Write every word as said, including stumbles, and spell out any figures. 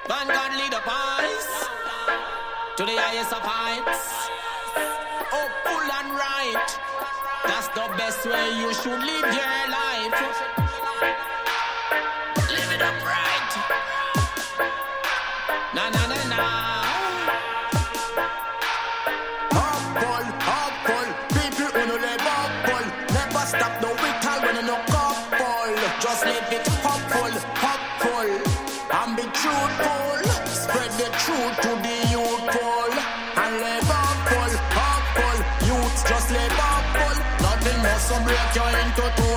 Man, God lead the eyes to the highest of heights. Oh, full and right. That's the best way you should live your life. Live it up right. Na na na na. Humble, humble. People who know they bubble. Never stop no wiggle when you no couple. Just live it humble, humble. And be truthful. Spread the truth to the youth pool. And live humble, humble. Youths just live humble. Nothing more so break you into two.